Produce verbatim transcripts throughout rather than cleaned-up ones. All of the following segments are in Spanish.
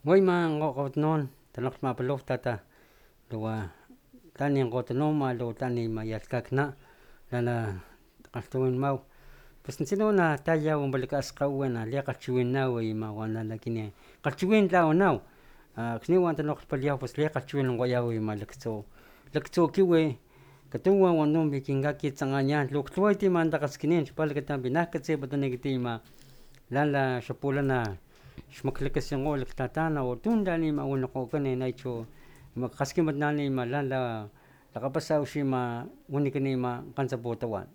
Wayma ngoqotnon tanok mapalof tata luwa tani ngotonoma lo tani mayalkakna lana qaltuwin maw pues nsinuna taya umbalkas qawena liqalchiwinaw ima wanalakini qalchiwin tlawanaw akniwan tanok palyaw pues liqalchiwin ngoyaw ima laktso laktso kiwi katuwa wanon bikingaki tsangañan luktluwayti mandaqaskinin palkatan binajkatsi patanigtima lala xapulana xmaklakasinqo laktatana utundani mawinaqokani naichu maqaskimatnani ima lala laqapasaw-xima wanikani ima qantza putawan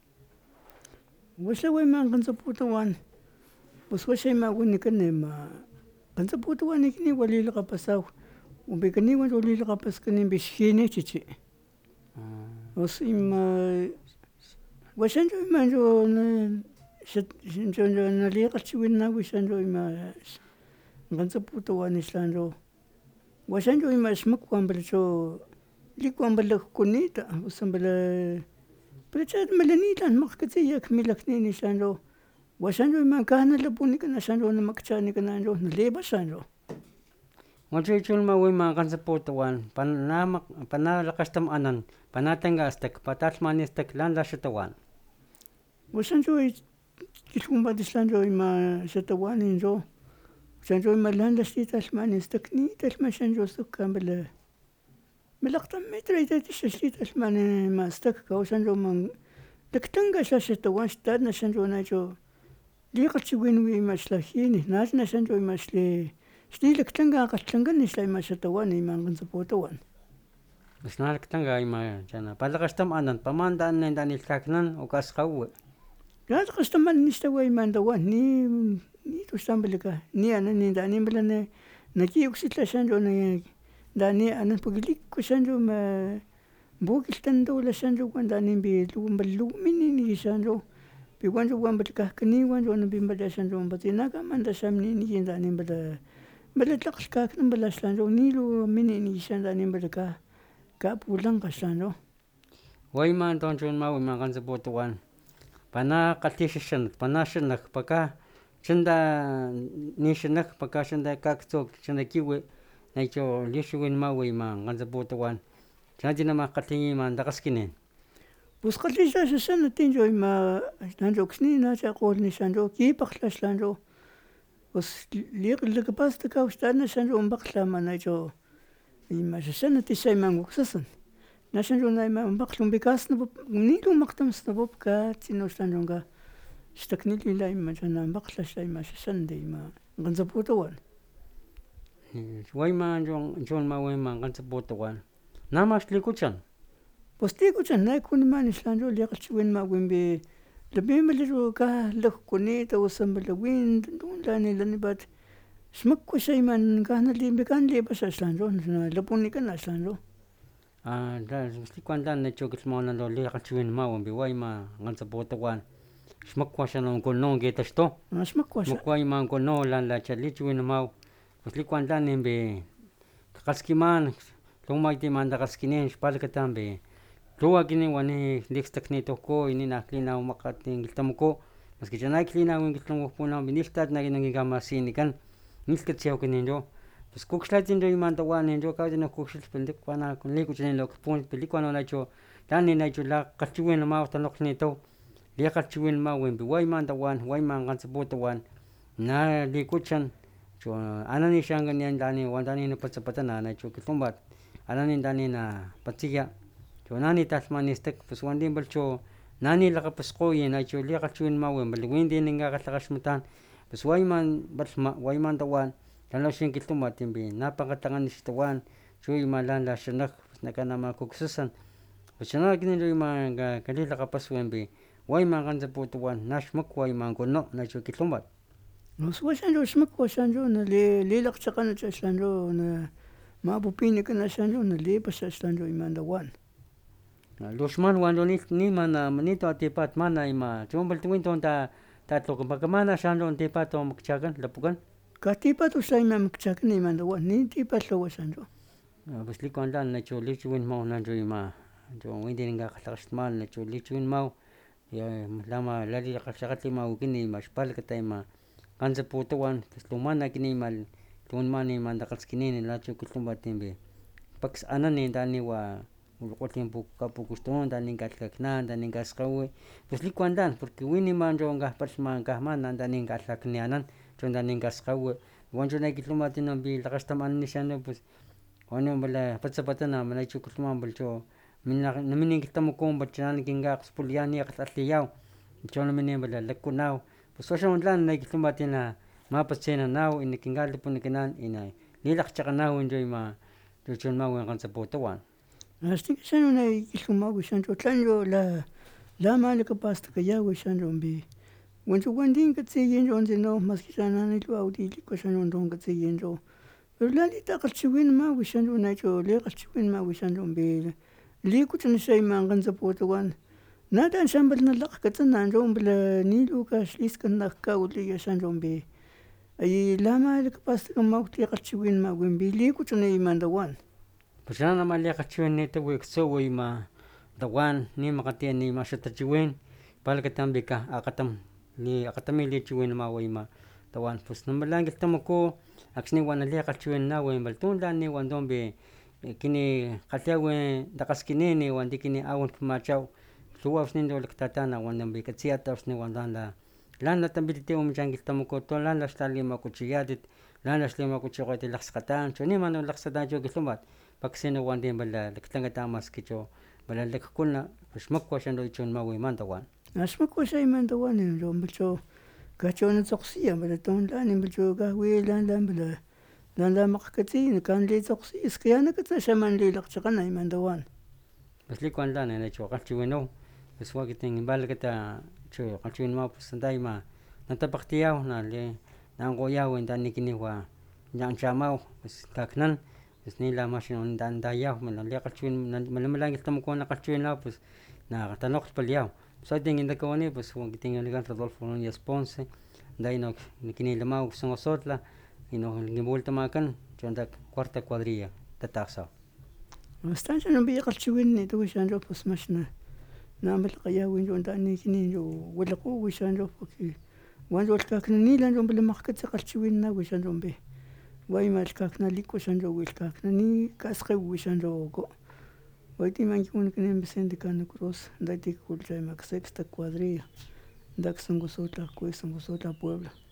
Washa wayman qantza putawan pues washa ima wanikani ima qantza putawan nikni wali laqapasaw umbikaniwan wali laqapaskani bishjini chichi os ima washanchu imanchu shinchu naliqalchiwinaw wishanchu ima qantza putawan nishanchu washanchu ima xmakwanpalachu licuanpalakkunita osampala pero chayta malanitlan maqkatsiya kmilakni nishanchu washanchu ima kajnalapunika ashanchu namakchanikannanchu nalipashanchu wachaychulma wayman qantza putawan pana panalaqaxtam anan panatangastak patalhmanistak lala xatawan washanchu kilhwinpat nishanchu ima xatawaninchu washanchu ima lala xlitalhmanistakni talhmashanchu kanpala malaqtam metrayta xlitalhmani mastak kawsanchu man lakt'anka xa xatawan xtat nashanchu nachu liqalchiwin ima xlajini nax nashanchu ima xli xlilakt'anka kgalht'lanka nixla ima xatawan ima qantza putawan pues na lakt'anka ima chana palaqaxtam anan pamantan nint'anilhkaknan ukaskgawi laqaxtaman nixtawa ima tawan ni nituxtampalaka ni anan nint'aninpala naki'uksitlashanchu nint'ani anan porque liku xanchu ima pukilhtantulashanchu kuentanimpi luwinpala luwminini kishanchu piwanchu wanpala kajkaniwanchu nampinpallashanchu wampatzinakaman shamunini kint'aninpala pala tlaq lhkaknanpala aslanchu ni luwminini kishantaninpala kapulanqa aslanchu wayman tonchunmaw ima qantza putawan pana kgalhixaxanat pana xanakpaka chanta nixanakpaka chanta kaktsok chanta kiwi naichu lixuwinmaw ima qantza putawan chantinaman kgalhi ima takgaskinin pues kgalhixaxaxanatinchu ima aslanchu aksni nachakgolh nishanchu kipakglh aslanchu pues lakapastaw xtat nashanchu pakglha manachu ima xaxanat ima kuksasan nashanchu ima pakglh umbikasnapap ni lumakgtam snapap katsini aslanchunka xtakni lila ima chana pakglh ima xaxanat ima qantza putawan wayman chunma wayman qantza putawan nama xlikuchan pues likuchan na kuaniman aslanchu liqalchiwinmaw winpi lapinpalachu kajlakkunita osampala win tunlanilanipat xmakwa ima kajnalimpikan aslanchu nalapunikana aslanchu a xlikuantan nachu kilhmanalo liqalchiwinmaw wayma qantza putawan xmakwa xanonkono kitaxto xmakwa xmakwa ima onkono lala chalichiwinmaw pues likuantan nimpi kgalhskiman lhuwa tima takgaskinin xpalakatnampi lhuwa kinin wani likstaknitojko ina klinaw makgat kilhtamaku maski chana klinaw kilhtamaku nilhtat nakinkamasinikan nilhkatsiawakaninchu pues kukxlhatinchu ima tawaninchu kawiti nak kukxilh likuana likuchanilaukpun likuano nachu tani nachu lakgalhchiwinamaw tanokgnitaw liqalchiwinmaw winpi wayman tawan wayman qantza putawan na likuchan chu anani xankani tani wantani napatsapatana nachu kilhwampat anani tani napatsiya chu nani talhmanistak pues wantinpalchu nani lakgapaskgoy nachu liqalchiwinmaw winpala winti ninkakgalhakgaxmatan pues wayman palhma wayman tawan lalaxin kilhwamat timpi napankgatlakgan xtawan chu ima lala xanak nakanama kuksasan pues chana ekinan ima kalilakgapas winpi wayman qantza putawan naxmakwa ima onkono nachu kilhwamat pues washanchu xmakwa aslanchu lilakgchakganach aslanchu mapupinikan aslanchu nalipas aslanchu ima tawan luxman wancho nimana manito tipat mana ima chunpalhtiwin tatlawapakaman aslanchu tipat makchakan lapukan katipat uxa ima makchakan ima tawan ni tipat lhawa aslanchu pues likuantan nachu lichiwinmaw nachu ima chu winti ninkakgalhakgaxtman nachu lichiwinmaw lama lalilakgalhakgatlima wikini ima xpalakata ima qantza putawan pues lumana kini ima tun mani mandaqalskinin lachu kullumpatimpi pax anani daniwa ulqultimpu kapukuston daninkalkaknan daninkasqawi pues likuantan porque winiman chonqajpalman kajmanan daninkalhaknianan chon daninkasqawi wanchuna killumatinanpi laqaxtamananishan pues wani bala patsapatana manachu kullumanpalcho namini kiltamakun palchanani kinkaq spuliani aql'alhiyaw chonamini bala lakunaw pues waxan tlan killumatina mapastsinanaw ina kinkalipunikinan ina lilaqchaq'anaw winchu ima chuchunmaw qantzaputawan Astikxanuna killumaw wishanchu tlanchu la lamalakapastakayaw wishanchunpi wanchu wantin katziyinchu ontsinaw maski chananillu awdiyliko xanunton katziyinchu pero lalita aqalchiwinma wishanchu nachu liqalchiwinma wishanchunpi likuchunashayman qantzaputawan nadan shanpala nalaqkatzananchon pala nilu kaxlisqa kawli yashanchunpi y lamalakapastakamaw liqalchiwinma winpi likuchunayman tawan pues nada liqalchiwin tsowi ima tawan nimaqati nima xatachiwin palakatanpika aqatam li aqatami lichiwinmaw ima tawan pues namalan kilhtamaku akxni wana liqalchiwinanaw baltun tlan niwantonpi kini qalhyawi takgalskinin wanti kini awan kmachaw lhuwa axni laktatan nawananpi katsiyat axni wantan la lan latampitlitiwamichan kilhtamaku tolan laxtalimakuchiyatit lan laxlimakuchikgoyat lakgskgatan chunima lakgskgatan chu kilhumat paksi nawanti bala laktlankatan maski chu bala lakkuna xmakua xanchu chunmawima tawan axmakua xayman tawan chonpacho kachuna tsoqsiya bala ton tlan pacho kajwi lan lan bala lan lan makgkatsi kan litsoqsiy skaya katsaxaman lilaqchaqanayman tawan pues likuan tlan nachu kgalhchiwinaw pues wakitin balakata chu kgalhchiwinamaw pues nada ima natapakgtiyaw nali nankgoyaw tanikiniwa ñanchamau pues kaknan pues nilamax tantayaw liqalchiwin malamalan kilhtamaku nakgalhchiwinaw pues natanokgpaliyaw pues aktin kintakawani pues wakitin wanikan Rodolfo Nuñez Ponce dayno kinilamaw Songosoutla ino kinpultamakan chonta cuarta cuadrilla tatakgsaw astan xanunpi kgalhchiwin wishanchu pues max na namalaqayawi chon tanikini wilakgu wishanchu porque wanchu lhkaknanilan pala makgkatsi kgalhchiwinanaw wishanchunpi wayma lhkaknaliko xanchu lhkaknani kasqaw wishanchuku waytiman kiwanakan Vicente Cano Cruz daytik kulchaymak sexta cuadrilla dak Songosoutla kues Songosoutla Puebla.